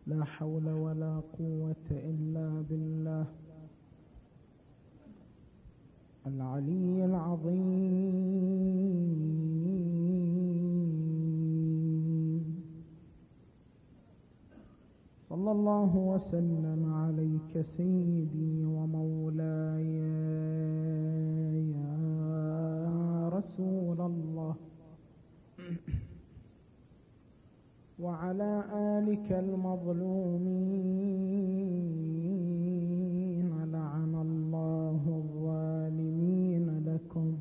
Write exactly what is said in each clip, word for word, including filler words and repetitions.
لا حول ولا قوة إلا بالله العلي العظيم. صلى الله وسلم عليك سيدي ومولاي يا رسول الله، وعلى آلك المظلومين، لعن الله الظالمين لكم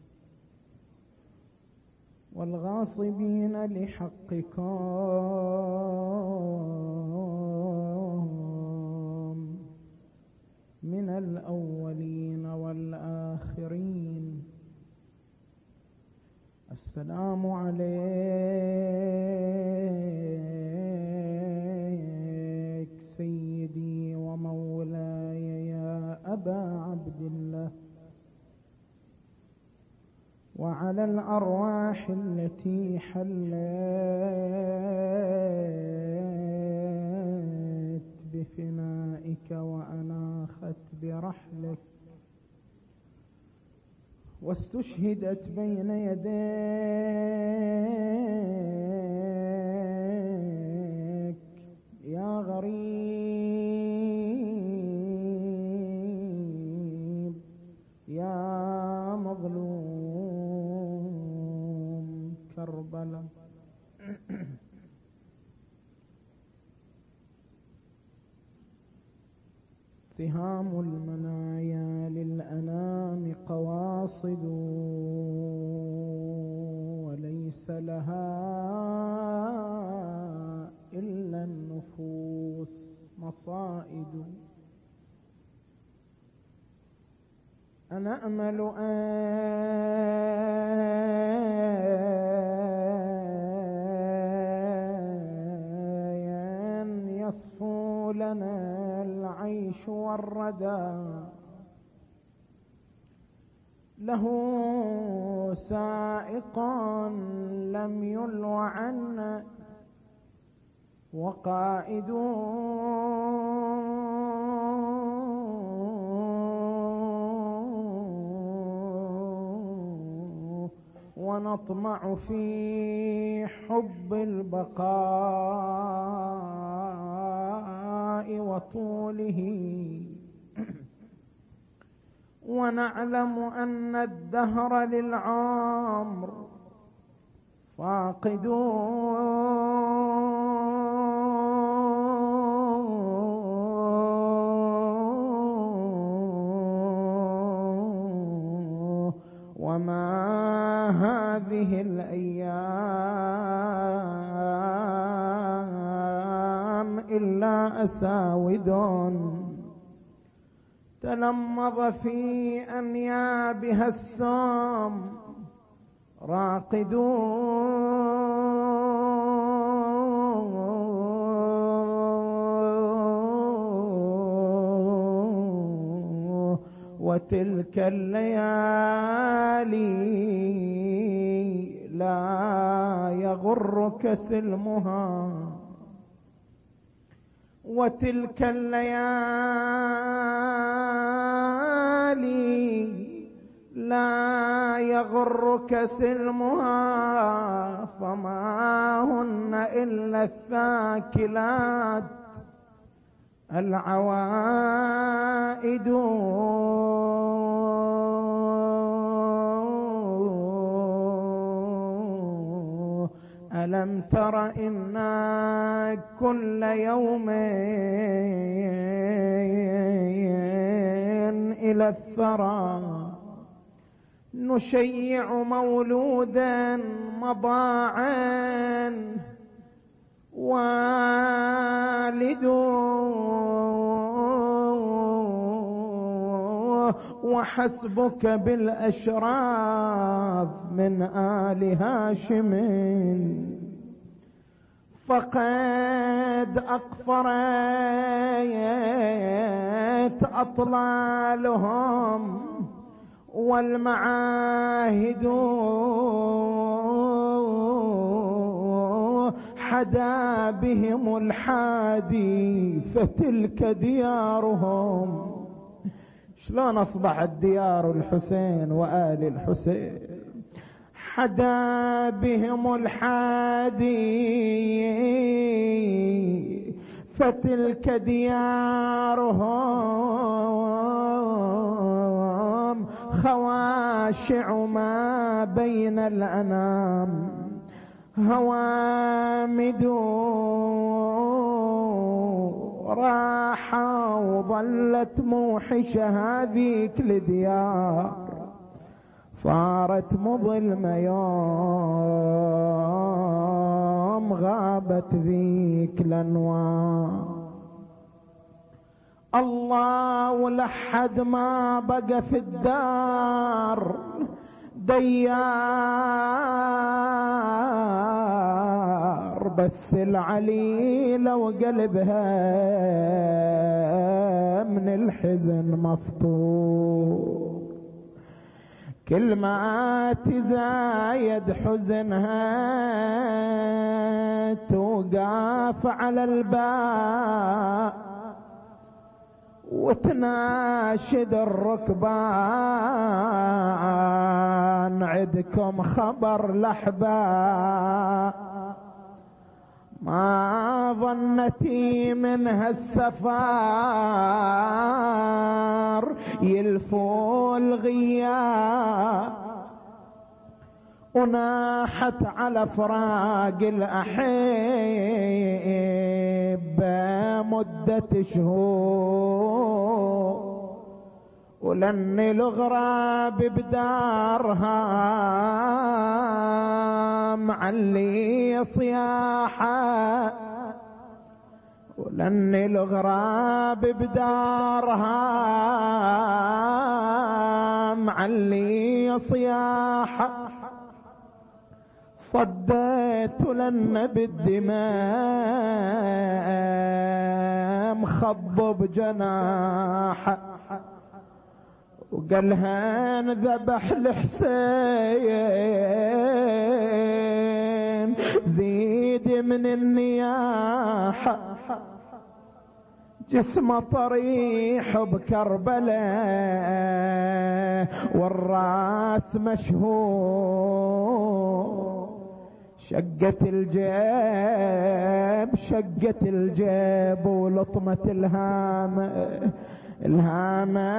والغاصبين لحقكم من الأولين والآخرين. السلام عليك سيدي ومولاي يا أبا عبد الله، وعلى الأرواح التي حلت بفنائك وأناخت برحلك واستشهدت بين يديك يا غريب يا مظلوم كربلاء. سهام المنايا للأنام قواصد، وليس لها إلا النفوس مصائد. أنا أمل أن يصفو لنا العيش والردى، له سائق لم يلو عنا وقائد ونطمع في حب البقاء وطوله، ونعلم أن الدهر للعمر فاقد، وما هذه الأيام إلا أساود تلمظ في أنيابها السام راقد، وتلك الليالي لا يغرك سلمها، وتلك الليالي لا يغرك سلمها، فما هن إلا الثاكلات العوائد. ألم تر إنا كل يوم إلى الثرى نشيع مولودا مضاعا، والد وحسبك بالأشراف من آل هاشم، فقد أقفرت أطلالهم والمعاهد حدا بهم الحادي فتلك ديارهم. شلون أصبحت ديار الحسين وآل الحسين؟ حدا بهم الحادي فتلك ديارهم، خواشع ما بين الأنام، هوامد راحة وظلت موحشة هذيك الديار، صارت مظلمة يوم غابت ذيك الأنوار. الله ولحد ما بقى في الدار ديار، بس العليلة وقلبها من الحزن مفطور، كل ما تزايد حزنها توقف على الباب وتناشد الركبان، عدكم خبر الأحباب، ما ظنتي من هالسفار يلفوا الغياب، وناحت على فراق الأحبة مدة شهور، ولن الغراب بدارها معلي صياحة، ولن الغراب بدارها معلي صياحة، صديت لن بالدماء مخضب جناحه، وقالها انذبح الحسين زيد من النياحة، جسمه طريح بكربلاء والراس مشهور، شقت الجيب شقت الجيب ولطمت الهامة الهامة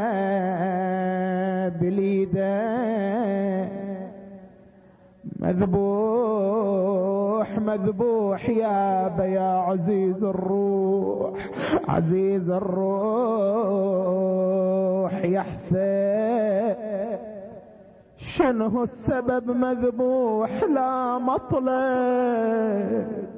باليده، مذبوح مذبوح يابا يا عزيز الروح، عزيز الروح يا حسين، شنو السبب مذبوح لا مطلب؟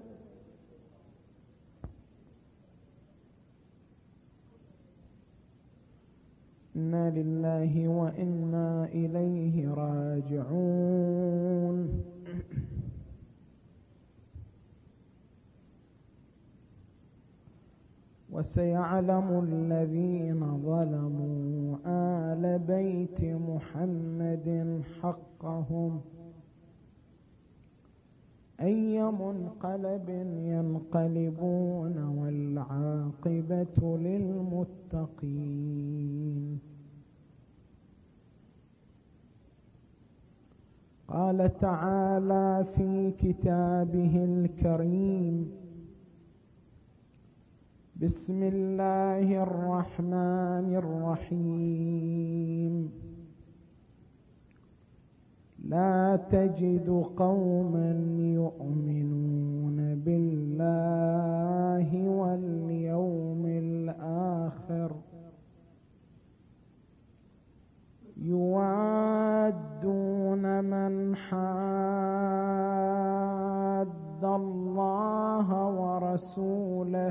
إنا لله وإنا إليه راجعون. وسيعلم الذين ظلموا آل بيت محمد حقهم أي منقلب ينقلبون والعاقبة للمتقين. قال تعالى في كتابه الكريم: بسم الله الرحمن الرحيم. لا تجد قوما يؤمنون بالله واليوم الآخر يوادون من حاد الله ورسوله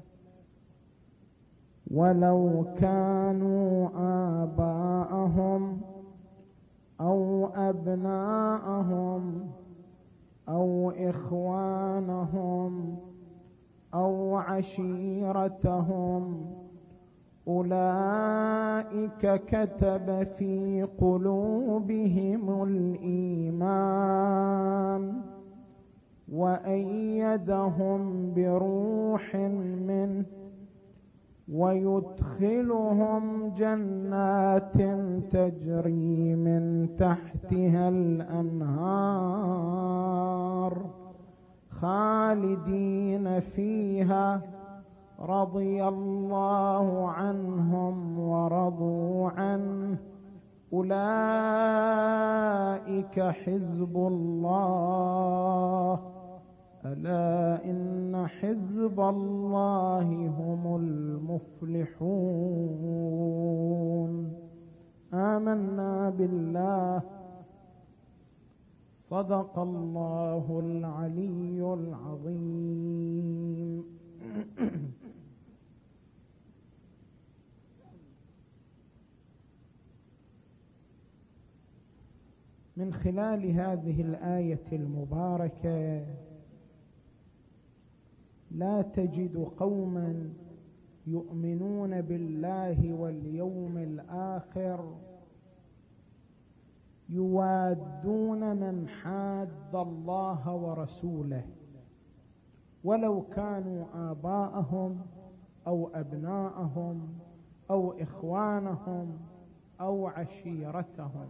ولو كانوا آباءهم أو أبناءهم أو إخوانهم أو عشيرتهم أولئك كتب في قلوبهم الإيمان وأيدهم بروح منه ويدخلهم جنات تجري من تحتها الأنهار خالدين فيها رضي الله عنهم ورضوا عنه أولئك حزب الله ألا إن حزب الله هم المفلحون. آمنا بالله. صدق الله العلي العظيم. من خلال هذه الآية المباركة لا تجد قوما يؤمنون بالله واليوم الآخر يوادون من حاد الله ورسوله ولو كانوا آباءهم أو أبناءهم أو إخوانهم أو عشيرتهم.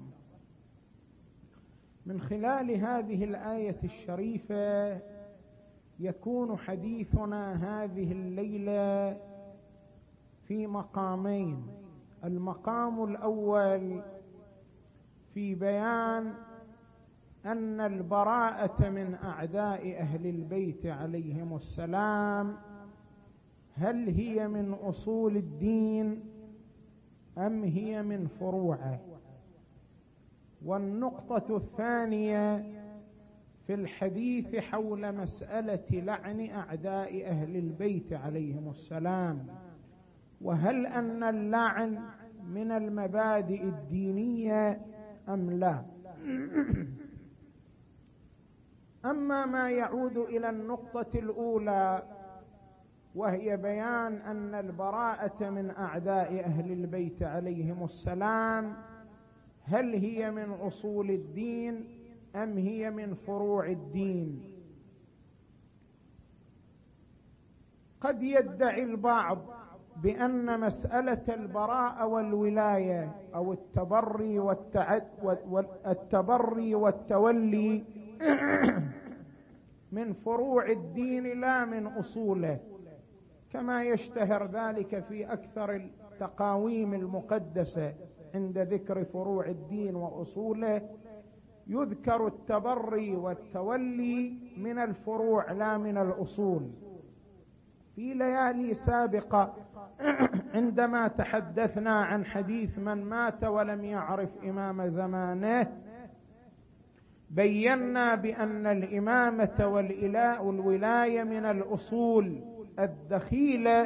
من خلال هذه الآية الشريفة يكون حديثنا هذه الليلة في مقامين. المقام الأول في بيان أن البراءة من أعداء أهل البيت عليهم السلام هل هي من أصول الدين أم هي من فروعه. والنقطة الثانية في الحديث حول مسألة لعن أعداء أهل البيت عليهم السلام، وهل أن اللعن من المبادئ الدينية أم لا. أما ما يعود إلى النقطة الأولى وهي بيان أن البراءة من أعداء أهل البيت عليهم السلام هل هي من أصول الدين أم هي من فروع الدين. قد يدعي البعض بأن مسألة البراءة والولاية أو التبري والتعد والتبري والتولي من فروع الدين لا من أصوله، كما يشتهر ذلك في أكثر التقاويم المقدسة عند ذكر فروع الدين وأصوله يذكر التبري والتولي من الفروع لا من الأصول. في ليالي سابقة عندما تحدثنا عن حديث من مات ولم يعرف إمام زمانه بينا بأن الإمامة والولاية من الأصول الدخيلة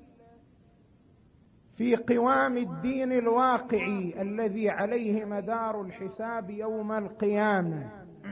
في قوام الدين الواقعي الذي عليه مدار الحساب يوم القيامة.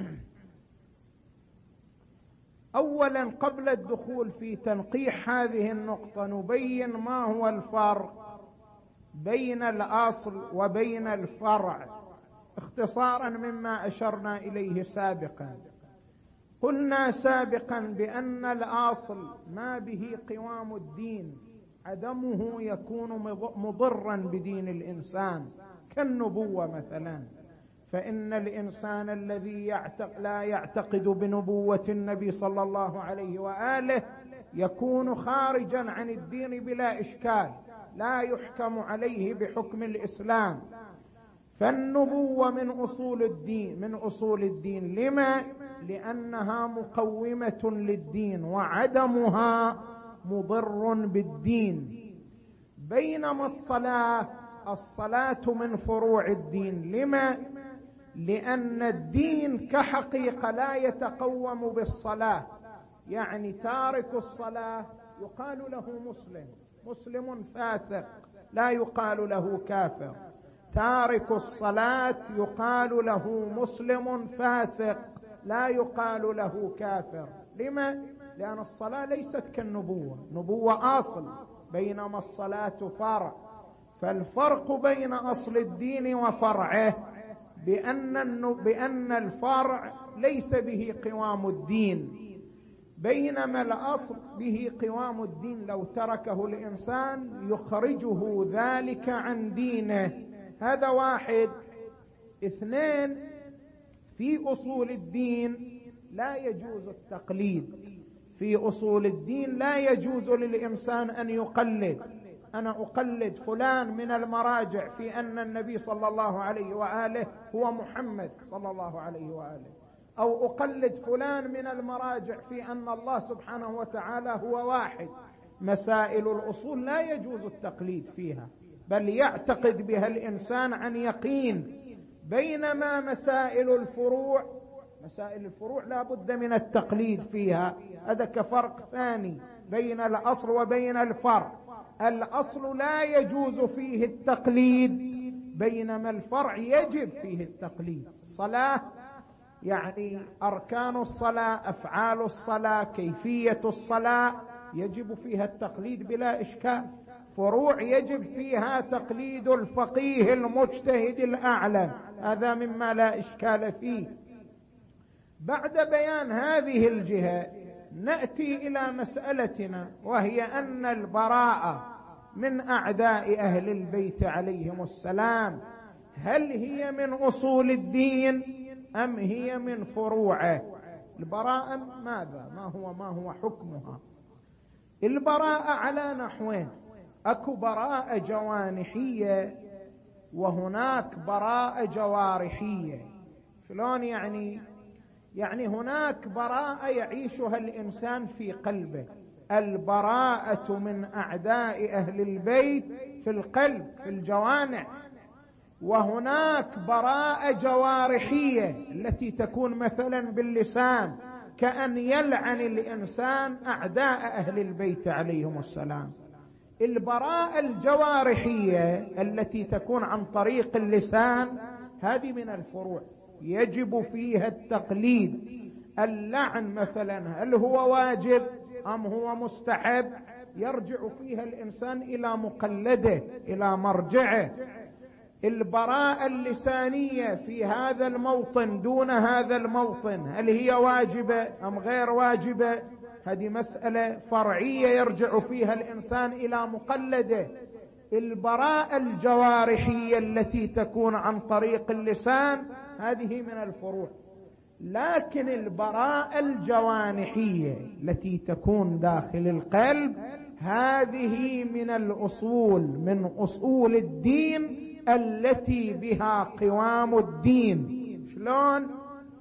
أولا قبل الدخول في تنقيح هذه النقطة نبين ما هو الفرق بين الأصل وبين الفرع اختصارا مما أشرنا إليه سابقا. قلنا سابقا بأن الأصل ما به قوام الدين عدمه يكون مضرا بدين الإنسان، كالنبوة مثلا، فإن الإنسان الذي يعتق لا يعتقد بنبوة النبي صلى الله عليه وآله يكون خارجا عن الدين بلا إشكال، لا يحكم عليه بحكم الإسلام. فالنبوة من أصول الدين من أصول الدين لما؟ لأنها مقومة للدين وعدمها مضر بالدين. بينما الصلاة الصلاة من فروع الدين لما؟ لأن الدين كحقيقة لا يتقوم بالصلاة، يعني تارك الصلاة يقال له مسلم، مسلم فاسق لا يقال له كافر. تارك الصلاة يقال له مسلم فاسق لا يقال له كافر. لما؟ لأن الصلاة ليست كالنبوة، نبوة أصل بينما الصلاة فرع. فالفرق بين أصل الدين وفرعه بأن بأن الفرع ليس به قوام الدين، بينما الأصل به قوام الدين، لو تركه الإنسان يخرجه ذلك عن دينه. هذا واحد. اثنين، في أصول الدين لا يجوز التقليد. في أصول الدين لا يجوز للإنسان أن يقلد. أنا أقلد فلان من المراجع في أن النبي صلى الله عليه وآله هو محمد صلى الله عليه وآله، أو أقلد فلان من المراجع في أن الله سبحانه وتعالى هو واحد. مسائل الأصول لا يجوز التقليد فيها، بل يعتقد بها الإنسان عن يقين. بينما مسائل الفروع، مسائل الفروع لا بد من التقليد فيها. هذا كفرق ثاني بين الأصل وبين الفرع. الأصل لا يجوز فيه التقليد، بينما الفرع يجب فيه التقليد. الصلاة يعني أركان الصلاة، أفعال الصلاة، كيفية الصلاة، يجب فيها التقليد بلا إشكال. فروع يجب فيها تقليد الفقيه المجتهد الأعلم، هذا مما لا إشكال فيه. بعد بيان هذه الجهة نأتي إلى مسألتنا، وهي أن البراءة من أعداء أهل البيت عليهم السلام هل هي من أصول الدين أم هي من فروعه؟ البراءة ماذا؟ ما هو ما هو حكمها؟ البراءة على نحوين: أكو براءة جوانحية وهناك براءة جوارحية. شلون يعني؟ يعني هناك براءة يعيشها الإنسان في قلبه، البراءة من أعداء أهل البيت في القلب في الجوانح، وهناك براءة جوارحية التي تكون مثلا باللسان، كأن يلعن الإنسان أعداء أهل البيت عليهم السلام. البراءة الجوارحية التي تكون عن طريق اللسان هذه من الفروع، يجب فيها التقليد. اللعن مثلا هل هو واجب أم هو مستحب؟ يرجع فيها الإنسان إلى مقلده، إلى مرجعه. البراءة اللسانية في هذا الموطن دون هذا الموطن هل هي واجبة أم غير واجبة؟ هذه مسألة فرعية يرجع فيها الإنسان إلى مقلده. البراءة الجوارحية التي تكون عن طريق اللسان هذه من الفروع. لكن البراءة الجوانحية التي تكون داخل القلب هذه من الأصول، من أصول الدين التي بها قوام الدين. شلون؟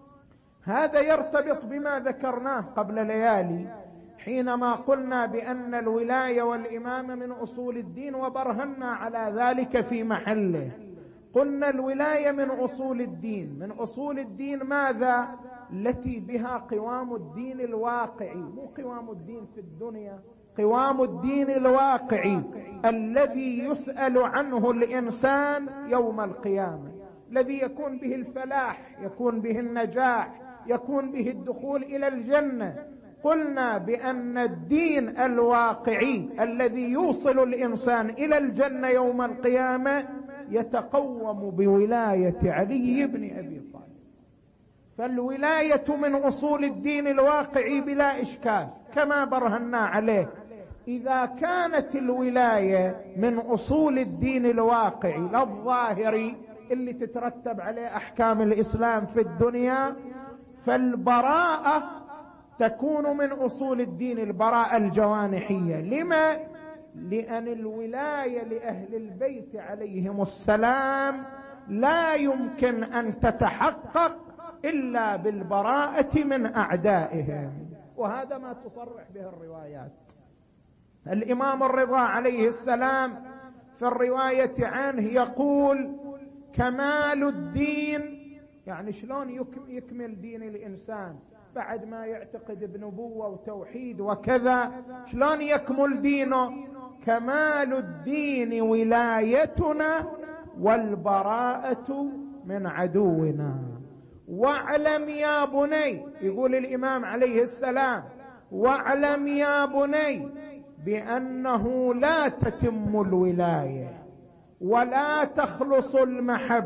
هذا يرتبط بما ذكرناه قبل ليالي حينما قلنا بأن الولاية والإمامة من أصول الدين، وبرهنا على ذلك في محله. قلنا الولاية من أصول الدين. من أصول الدين ماذا؟ التي بها قوام الدين الواقعي، مو قوام الدين في الدنيا، قوام الدين الواقعي الذي يسأل عنه الإنسان يوم القيامة، الذي يكون به الفلاح، يكون به النجاح، يكون به الدخول إلى الجنة. قلنا بأن الدين الواقعي الذي يوصل الإنسان إلى الجنة يوم القيامة يتقوم بولاية علي بن أبي طالب. فالولاية من أصول الدين الواقعي بلا إشكال كما برهنا عليه. إذا كانت الولاية من أصول الدين الواقعي لا الظاهري اللي تترتب عليه أحكام الإسلام في الدنيا، فالبراءة تكون من أصول الدين، البراءة الجوانحية. لما؟ لأن الولاية لأهل البيت عليهم السلام لا يمكن أن تتحقق إلا بالبراءة من أعدائهم، وهذا ما تصرح به الروايات. الإمام الرضا عليه السلام في الرواية عنه يقول: كمال الدين، يعني شلون يكمل دين الإنسان بعد ما يعتقد بنبوة وتوحيد وكذا، شلون يكمل دينه؟ كمال الدين ولايتنا والبراءة من عدونا. واعلم يا بني، يقول الإمام عليه السلام: واعلم يا بني بأنه لا تتم الولاية ولا تخلص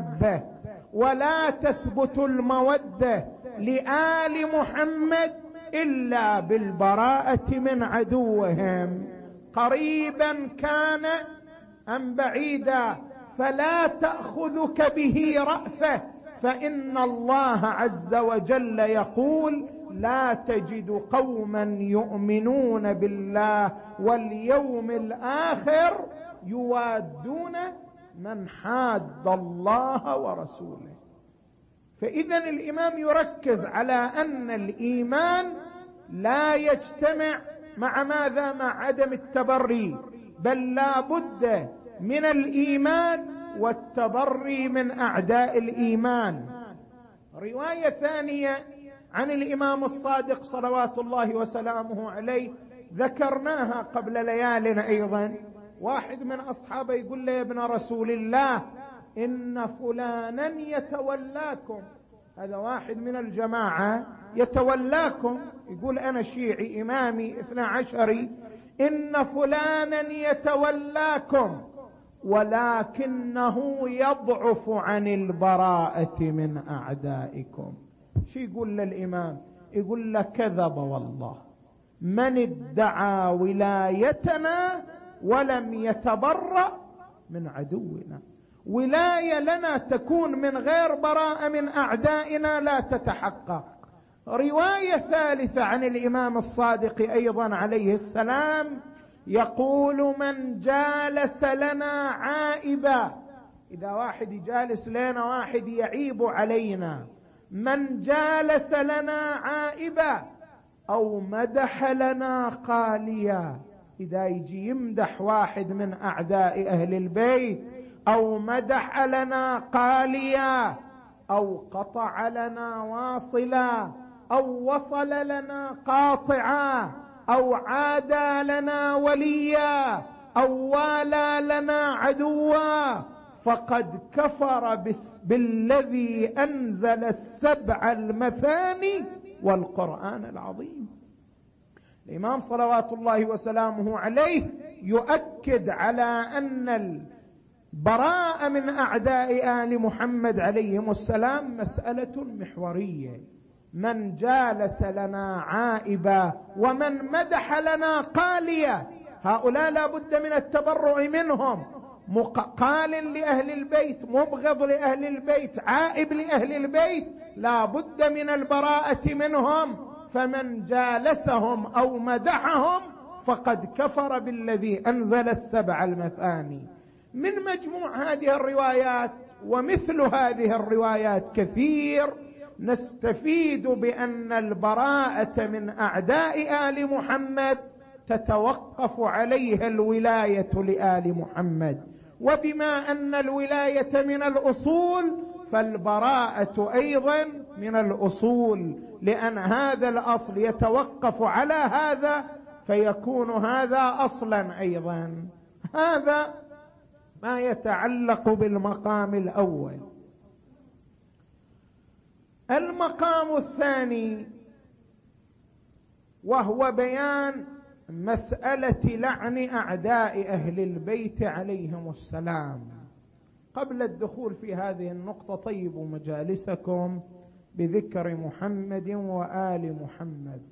المحبة ولا تثبت المودة لآل محمد إلا بالبراءة من عدوهم، قريبا كان أم بعيدا، فلا تأخذك به رأفة، فإن الله عز وجل يقول: لا تجد قوما يؤمنون بالله واليوم الآخر يوادون من حاد الله ورسوله. فإذا الإمام يركز على أن الإيمان لا يجتمع مع ماذا؟ مع عدم التبري، بل لا بد من الإيمان والتبري من أعداء الإيمان. رواية ثانية عن الإمام الصادق صلوات الله وسلامه عليه ذكرناها قبل ليال أيضا. واحد من أصحابه يقول له: يا ابن رسول الله، إن فلانا يتولاكم. هذا واحد من الجماعة يتولاكم، يقول: أنا شيعي إمامي اثنى عشري، إن فلانا يتولاكم ولكنه يضعف عن البراءة من أعدائكم. شو يقول للإمام؟ يقول له: كذب والله، من ادعى ولايتنا ولم يتبرأ من عدونا. ولاية لنا تكون من غير براءة من أعدائنا لا تتحقق. رواية ثالثة عن الإمام الصادق أيضا عليه السلام يقول: من جالس لنا عائبا، إذا واحد يجالس لنا واحد يعيب علينا، من جالس لنا عائبا أو مدح لنا قاليا، إذا يجي يمدح واحد من أعداء أهل البيت أو مدح لنا قاليا أو قطع لنا واصلا أو وصل لنا قاطعا أو عادى لنا وليا أو والى لنا عدوا، فقد كفر بالذي أنزل السبع المثاني والقرآن العظيم. الإمام صلوات الله وسلامه عليه يؤكد على أن البراءة من أعداء آل محمد عليهم السلام مسألة محورية. من جالس لنا عائبا ومن مدح لنا قاليا، هؤلاء لا بد من التبرؤ منهم. قال لأهل البيت، مبغض لأهل البيت، عائب لأهل البيت، لا بد من البراءة منهم. فمن جالسهم أو مدحهم فقد كفر بالذي أنزل السبع المثاني. من مجموع هذه الروايات ومثل هذه الروايات كثير نستفيد بأن البراءة من أعداء آل محمد تتوقف عليها الولاية لآل محمد، وبما أن الولاية من الأصول فالبراءة أيضا من الأصول، لأن هذا الأصل يتوقف على هذا فيكون هذا أصلا أيضا. هذا ما يتعلق بالمقام الأول. المقام الثاني وهو بيان مسألة لعن أعداء أهل البيت عليهم السلام. قبل الدخول في هذه النقطة طيبوا مجالسكم بذكر محمد وآل محمد.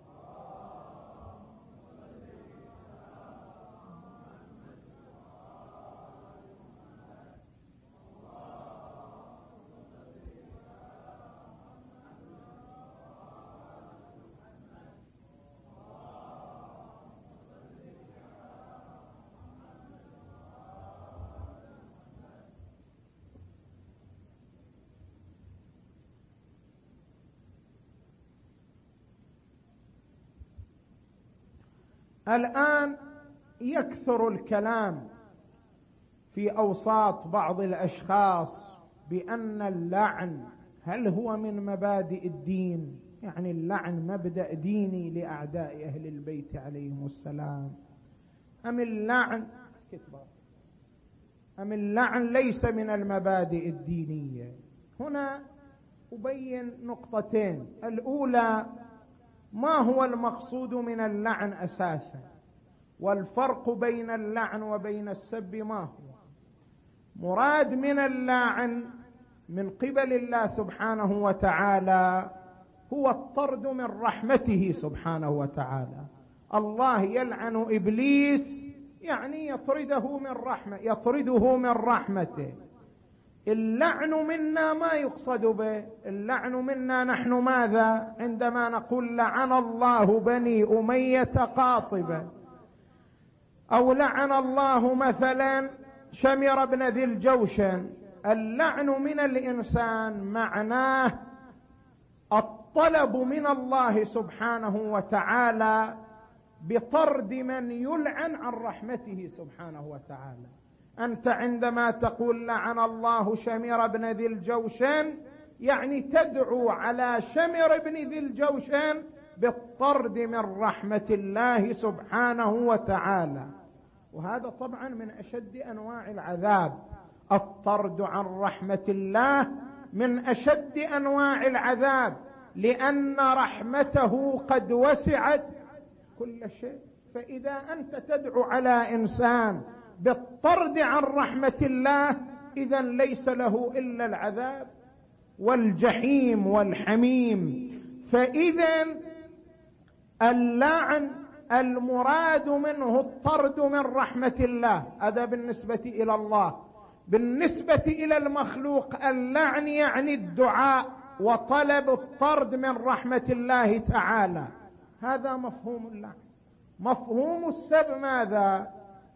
الآن يكثر الكلام في أوساط بعض الأشخاص بأن اللعن هل هو من مبادئ الدين، يعني اللعن مبدأ ديني لأعداء أهل البيت عليهم السلام، أم اللعن أم اللعن ليس من المبادئ الدينية. هنا أبين نقطتين. الأولى، ما هو المقصود من اللعن أساسا، والفرق بين اللعن وبين السب ما هو. مراد من اللعن من قبل الله سبحانه وتعالى هو الطرد من رحمته سبحانه وتعالى. الله يلعن إبليس يعني يطرده من رحمة يطرده من رحمته. اللعن منا ما يقصد به، اللعن منا نحن ماذا؟ عندما نقول لعن الله بني أمية قاطبة، أو لعن الله مثلا شمر بن ذي الجوشن، اللعن من الإنسان معناه الطلب من الله سبحانه وتعالى بطرد من يلعن عن رحمته سبحانه وتعالى. أنت عندما تقول لعن الله شمر بن ذي الجوشن يعني تدعو على شمر بن ذي الجوشن بالطرد من رحمة الله سبحانه وتعالى. وهذا طبعا من أشد أنواع العذاب، الطرد عن رحمة الله من أشد أنواع العذاب، لأن رحمته قد وسعت كل شيء. فإذا أنت تدعو على إنسان بالطرد عن رحمة الله إذن ليس له إلا العذاب والجحيم والحميم. فإذا اللعن المراد منه الطرد من رحمة الله، هذا بالنسبة إلى الله. بالنسبة إلى المخلوق اللعن يعني الدعاء وطلب الطرد من رحمة الله تعالى. هذا مفهوم اللعن. مفهوم السب ماذا؟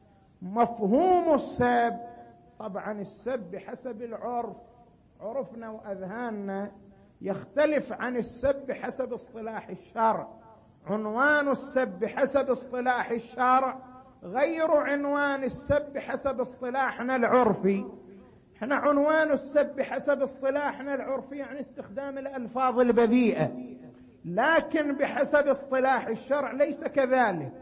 مفهوم السب طبعا السب بحسب العرف، عرفنا وأذهاننا يختلف عن السب حسب اصطلاح الشرع. عنوان السب حسب اصطلاح الشرع غير عنوان السب حسب اصطلاحنا العرفي. احنا عنوان السب حسب اصطلاحنا العرفي يعني استخدام الألفاظ البذيئة، لكن بحسب اصطلاح الشرع ليس كذلك.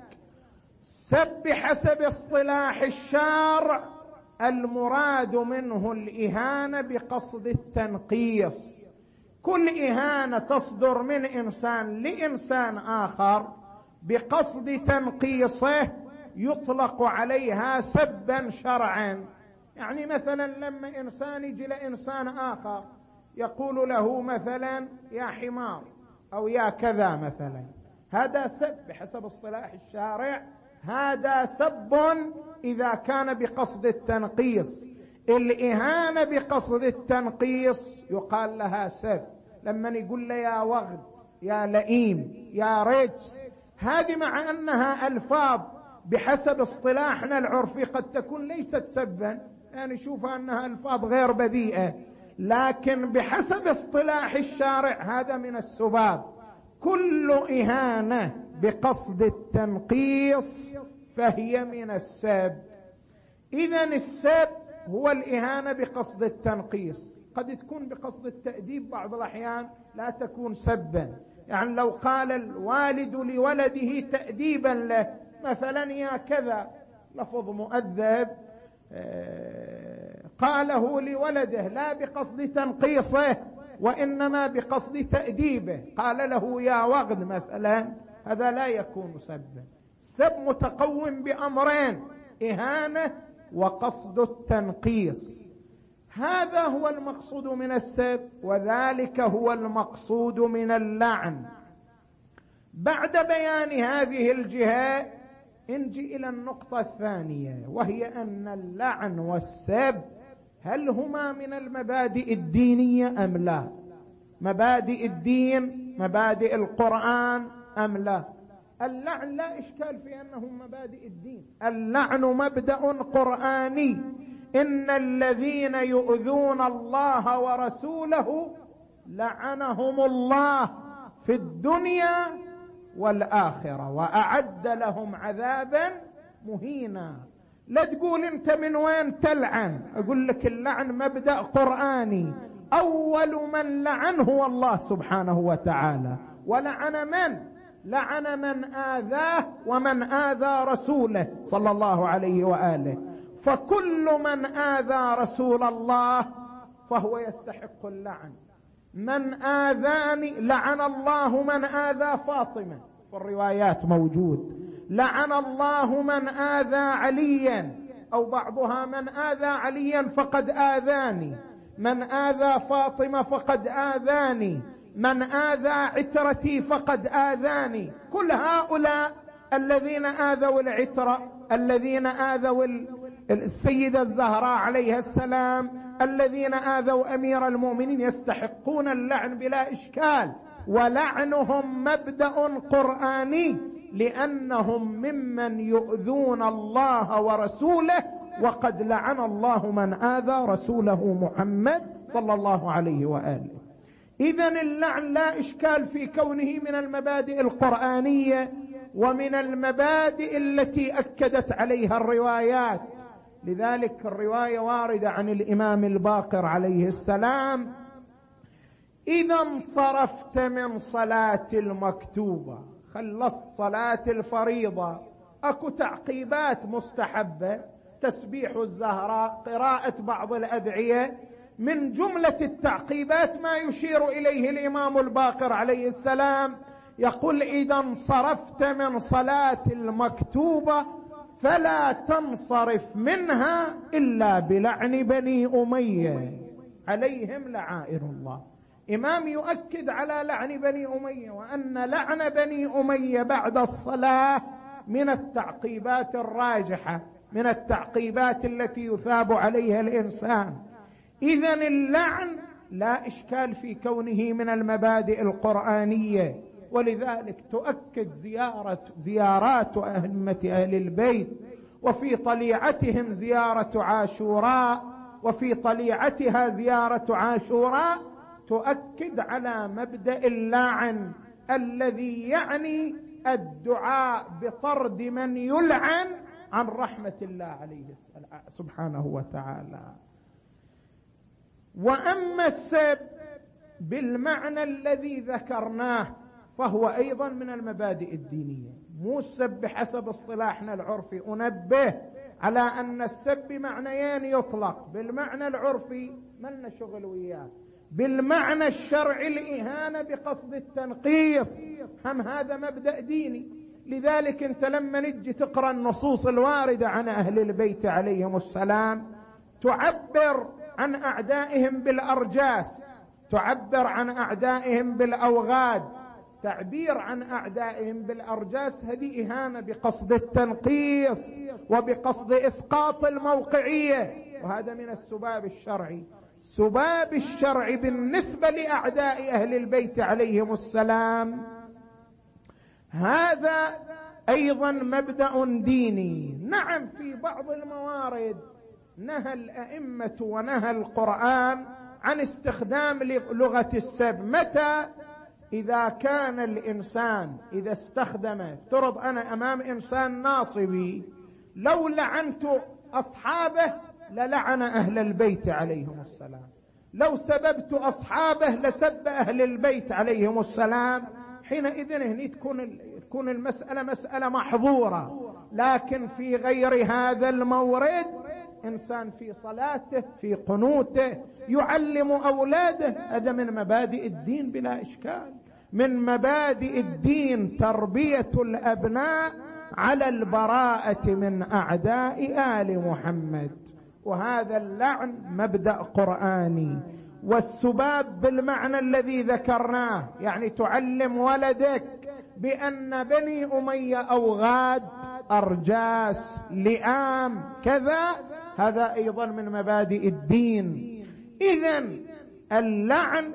سب حسب اصطلاح الشرع المراد منه الإهانة بقصد التنقيص. كل إهانة تصدر من إنسان لإنسان آخر بقصد تنقيصه يطلق عليها سبا شرعا. يعني مثلا لما إنسان يجي لإنسان آخر يقول له مثلا يا حمار أو يا كذا مثلا، هذا سب بحسب اصطلاح الشارع، هذا سب إذا كان بقصد التنقيص. الإهانة بقصد التنقيص يقال لها سب. لما يقول له يا وغد يا لئيم يا رجس، هذه مع أنها ألفاظ بحسب اصطلاحنا العرفي قد تكون ليست سبا، يعني شوفها أنها ألفاظ غير بذيئة، لكن بحسب اصطلاح الشارع هذا من السباب. كل إهانة بقصد التنقيص فهي من السب. إذن السب هو الإهانة بقصد التنقيص. قد تكون بقصد التأديب بعض الأحيان، لا تكون سبا. يعني لو قال الوالد لولده تأديبا له مثلا يا كذا، لفظ مؤدب قاله لولده لا بقصد تنقيصه وإنما بقصد تأديبه، قال له يا وغد مثلا، هذا لا يكون سبا. السب متقوم بأمرين: إهانة وقصد التنقيص. هذا هو المقصود من السب، وذلك هو المقصود من اللعن. بعد بيان هذه الجهة نجي إلى النقطة الثانية، وهي أن اللعن والسب هل هما من المبادئ الدينية أم لا؟ مبادئ الدين، مبادئ القرآن أم لا؟ اللعن لا إشكال في أنه مبادئ الدين. اللعن مبدأ قرآني: إن الذين يؤذون الله ورسوله لعنهم الله في الدنيا والآخرة وأعد لهم عذابا مهينا. لا تقول أنت من وين تلعن، أقول لك اللعن مبدأ قرآني. أول من لعن هو الله سبحانه وتعالى. ولعن من؟ لعن من آذاه ومن آذى رسوله صلى الله عليه وآله. فكل من آذى رسول الله فهو يستحق اللعن. من آذاني لعن الله من آذى فاطمة، في الروايات موجود. لعن الله من آذى عليا، أو بعضها من آذى عليا فقد آذاني، من آذى فاطمة فقد آذاني. من آذى عترتي فقد آذاني. كل هؤلاء الذين آذوا العترة، الذين آذوا السيدة الزهراء عليها السلام، الذين آذوا أمير المؤمنين يستحقون اللعن بلا إشكال، ولعنهم مبدأ قرآني، لأنهم ممن يؤذون الله ورسوله، وقد لعن الله من آذى رسوله محمد صلى الله عليه وآله. إذن اللعن لا إشكال في كونه من المبادئ القرآنية ومن المبادئ التي أكدت عليها الروايات. لذلك الرواية واردة عن الإمام الباقر عليه السلام: إذا انصرفت من صلاة المكتوبة، خلصت صلاة الفريضة، أكو تعقيبات مستحبة، تسبيح الزهراء، قراءة بعض الأدعية. من جملة التعقيبات ما يشير إليه الإمام الباقر عليه السلام، يقول: إذا انصرفت من صلاة المكتوبة فلا تنصرف منها إلا بلعن بني أمية عليهم لعائن الله. إمام يؤكد على لعن بني أمية، وأن لعن بني أمية بعد الصلاة من التعقيبات الراجحة، من التعقيبات التي يثاب عليها الإنسان. إذن اللعن لا إشكال في كونه من المبادئ القرآنية، ولذلك تؤكد زيارة زيارات أئمة أهل البيت، وفي طليعتهم زيارة عاشوراء، وفي طليعتها زيارة عاشوراء تؤكد على مبدأ اللعن الذي يعني الدعاء بطرد من يلعن عن رحمة الله عليه سبحانه وتعالى. وأما السب بالمعنى الذي ذكرناه فهو أيضا من المبادئ الدينية، مو السب بحسب اصطلاحنا العرفي. أنبه على أن السب بمعنيين يطلق: بالمعنى العرفي ما لنا شغل وياه، بالمعنى الشرعي الإهانة بقصد التنقيص، هم هذا مبدأ ديني. لذلك انت لما نجي تقرأ النصوص الواردة عن أهل البيت عليهم السلام تعبر عن أعدائهم بالأرجاس، تعبر عن أعدائهم بالأوغاد. تعبير عن أعدائهم بالأرجاس هذه إهانة بقصد التنقيص وبقصد إسقاط الموقعية، وهذا من السباب الشرعي. سباب الشرع بالنسبة لأعداء أهل البيت عليهم السلام هذا أيضا مبدأ ديني. نعم في بعض الموارد نهى الأئمة ونهى القرآن عن استخدام لغة السب. متى؟ إذا كان الإنسان إذا استخدم، افترض أنا أمام إنسان ناصبي، لو لعنت أصحابه للعن أهل البيت عليهم السلام، لو سببت أصحابه لسب أهل البيت عليهم السلام، حينئذ هنا تكون تكون المسألة مسألة محظورة. لكن في غير هذا المورد، إنسان في صلاته في قنوته يعلم أولاده، هذا من مبادئ الدين بلا إشكال. من مبادئ الدين تربية الأبناء على البراءة من أعداء آل محمد، وهذا اللعن مبدأ قرآني. والسباب بالمعنى الذي ذكرناه، يعني تعلم ولدك بأن بني أمية أوغاد، أرجاس، لئام، كذا، هذا أيضا من مبادئ الدين. إذن اللعن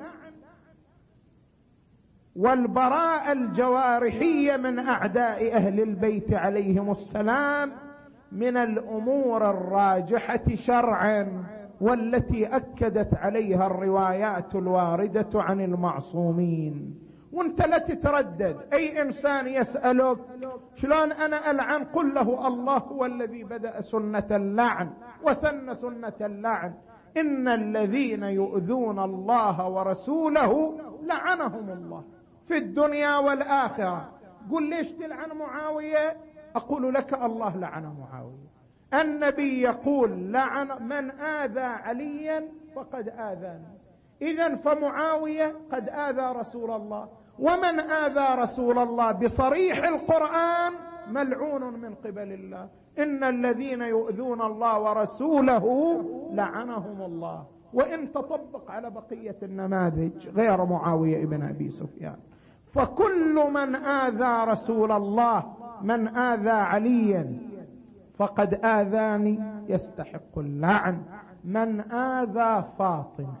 والبراءة الجوارحية من أعداء أهل البيت عليهم السلام من الأمور الراجحة شرعا، والتي أكدت عليها الروايات الواردة عن المعصومين. وانت لا تتردد، أي إنسان يسألك شلون أنا ألعن، قل له الله هو الذي بدأ سنة اللعن وسن سنة اللعن. إن الذين يؤذون الله ورسوله لعنهم الله في الدنيا والآخرة. قل ليش تلعن معاوية؟ أقول لك الله لعن معاوية. النبي يقول لعن من آذى عليا فقد آذاني. إذن فمعاوية قد آذى رسول الله، ومن آذى رسول الله بصريح القرآن ملعون من قبل الله. إن الذين يؤذون الله ورسوله لعنهم الله. وإن تطبق على بقية النماذج غير معاوية ابن أبي سفيان. فكل من آذى رسول الله، من آذى عليا فقد آذاني يستحق اللعن، من آذى فاطمة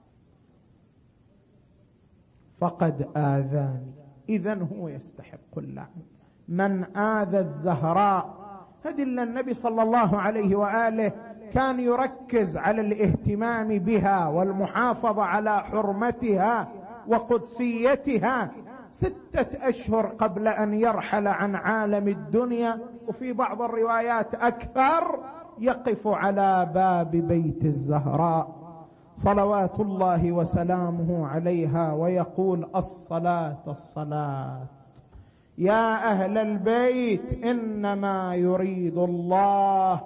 فقد آذاني إذن هو يستحق اللعن، من آذى الزهراء. هذه اللي النبي صلى الله عليه وآله كان يركز على الاهتمام بها والمحافظة على حرمتها وقدسيتها ستة أشهر قبل أن يرحل عن عالم الدنيا، وفي بعض الروايات أكثر، يقف على باب بيت الزهراء صلوات الله وسلامه عليها ويقول: الصلاة الصلاة يا أهل البيت، إنما يريد الله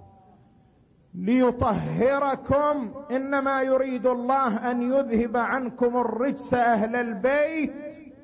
ليطهركم، إنما يريد الله أن يذهب عنكم الرجس أهل البيت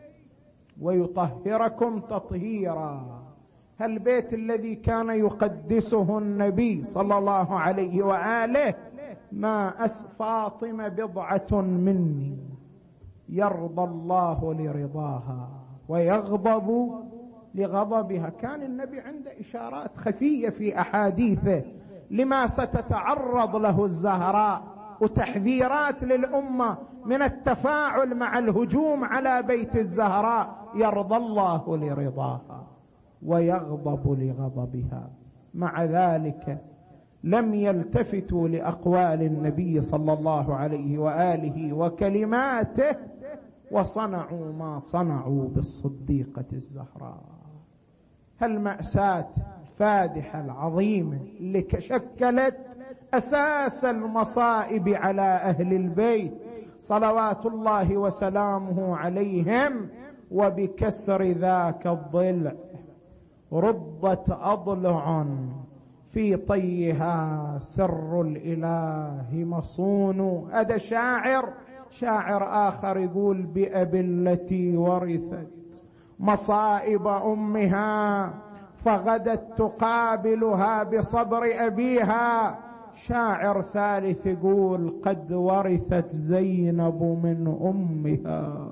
ويطهركم تطهيرا. البيت الذي كان يقدسه النبي صلى الله عليه وآله ما أس فاطمة بضعة مني، يرضى الله لرضاها ويغضب لغضبها. كان النبي عنده إشارات خفية في أحاديثه لما ستتعرض له الزهراء، وتحذيرات للأمة من التفاعل مع الهجوم على بيت الزهراء. يرضى الله لرضاها ويغضب لغضبها. مع ذلك لم يلتفتوا لأقوال النبي صلى الله عليه وآله وكلماته، وصنعوا ما صنعوا بالصديقة الزهراء. هالمأساة الفادحة العظيمة اللي شكلت أساس المصائب على أهل البيت صلوات الله وسلامه عليهم. وبكسر ذاك الضلع ردت أضلع في طيها سر الإله مصون. هذا شاعر شاعر آخر يقول: بأبي التي ورثت مصائب أمها فغدت تقابلها بصبر أبيها. شاعر ثالث يقول: قد ورثت زينب من أمها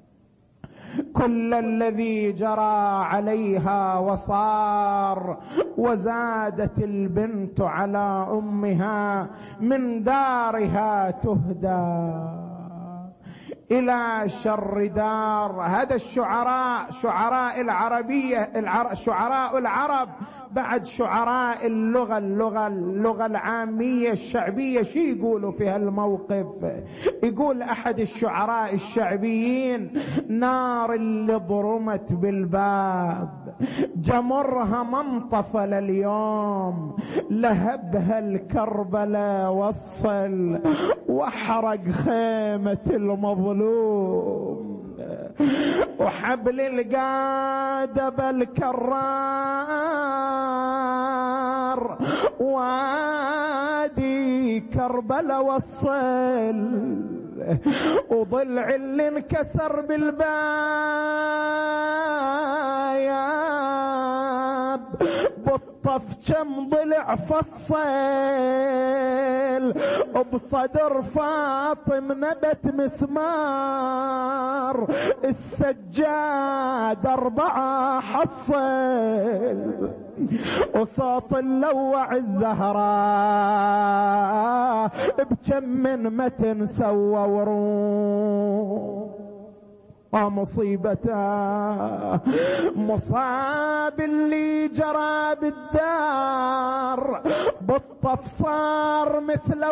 كل الذي جرى عليها وصار، وزادت البنت على أمها من دارها تهدى إلى شر دار. هذا الشعراء شعراء العربية العر... شعراء العرب بعد شعراء اللغة اللغة اللغة العامية الشعبية. شي يقولوا في هالموقف؟ يقول أحد الشعراء الشعبيين: نار اللي ضرمت بالباب جمرها منطفل اليوم، لهبها الكربلاء وصل وحرق خيمة المظلوم، وحبل القادة بالكرار وادي كربلاء وصل، وضلع اللي انكسر بالباياب بالطف كم ضلع فصل، وبصدر فاطم نبت مسمار، السجاد أربعة حصل، وصوت اللوع الزهراء بكم من متن سوى ورود. ومصيبته مصاب اللي جرى بالدار، بالطف صار مثل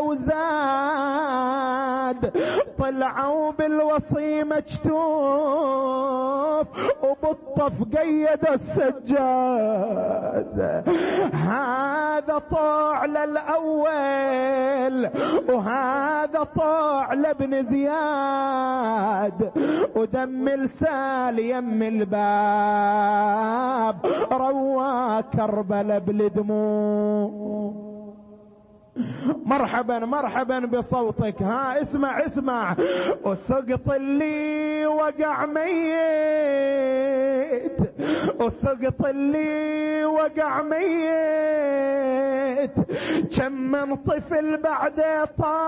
وزاد، طلعوا بالوصي مجتوف، وبالطف قيد السجاد. هذا طاع للأول وهذا طاع لابن زياد، ودم السال يم الباب روى كربلاء بالدموع. مرحبا مرحبا بصوتك، ها اسمع اسمع. وسقط اللي وقع ميت، وسقط اللي وقع ميت، بيت كم من طفل بعده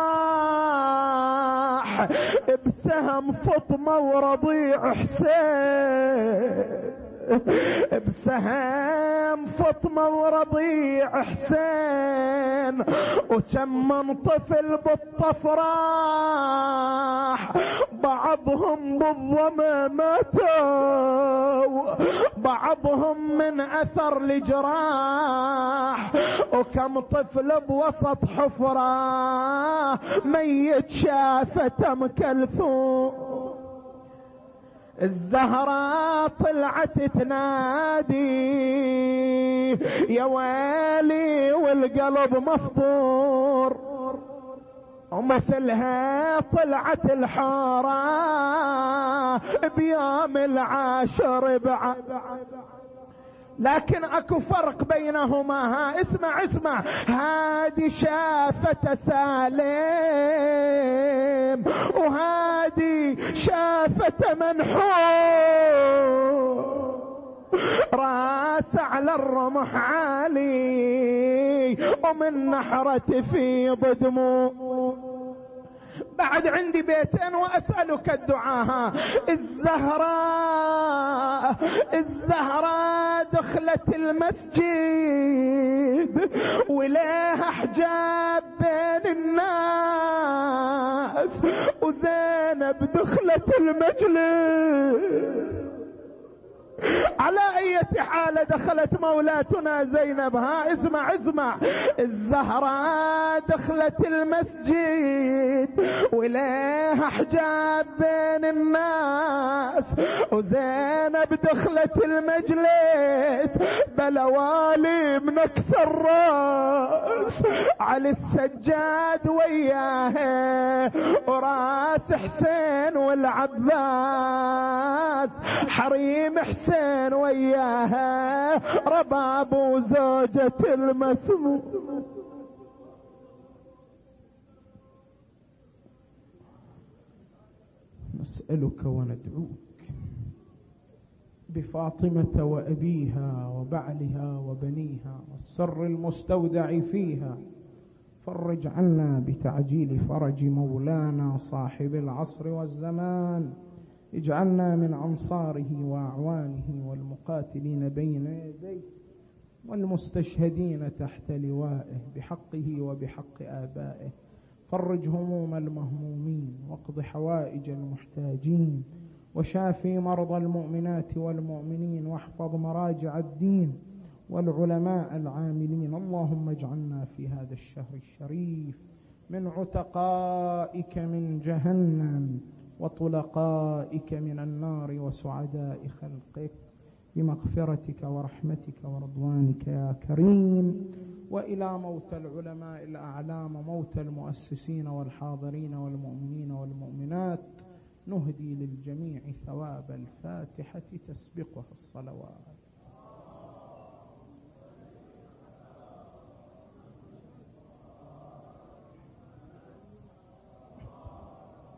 طاح بسهم فاطمة ورضيع حسين، بسهم فاطمة ورضيع حسين، وكم من طفل بالطفراح بعضهم بالظما ماتوا، بعضهم من اثر الجراح، وكم طفل بوسط حفرة ميت شافته ام كلثوم. الزهراء طلعت تنادي يا ويلي والقلب مفطور، ومثلها طلعت الحارة بيوم العاشر بعد. لكن اكو فرق بينهما، ها اسمع اسمع، هادي شافت سالم وهادي شافت منحور، راس على الرمح عالي ومن نحرة في ضدمه. بعد عندي بيتين واسألك الدعاء. الزهراء الزهراء دخلت المسجد ولها حجاب بين الناس، وزينب دخلت المجلس. على اي حالة دخلت مولاتنا زينب؟ ها اسمع اسمع، الزهراء دخلت المسجد ولها حجاب بين الناس، وزينب دخلت المجلس بلوالي منكس الراس على السجاد وياها، وراس حسين والعباس حريم حسين وياها، رباب وزوجة المسموم. نسألك وندعوك بفاطمة وأبيها وبعلها وبنيها والسر المستودع فيها، فرج عنا بتعجيل فرج مولانا صاحب العصر والزمان، اجعلنا من أنصاره وأعوانه والمقاتلين بين يديه والمستشهدين تحت لوائه بحقه وبحق آبائه. فرج هموم المهمومين واقض حوائج المحتاجين وشافي مرضى المؤمنات والمؤمنين، واحفظ مراجع الدين والعلماء العاملين. اللهم اجعلنا في هذا الشهر الشريف من عتقائك من جهنم وطلقائك من النار وسعداء خلقك بمغفرتك ورحمتك ورضوانك يا كريم. وإلى موت العلماء الأعلام، موت المؤسسين والحاضرين والمؤمنين والمؤمنات، نهدي للجميع ثواب الفاتحة تسبقها الصلوات.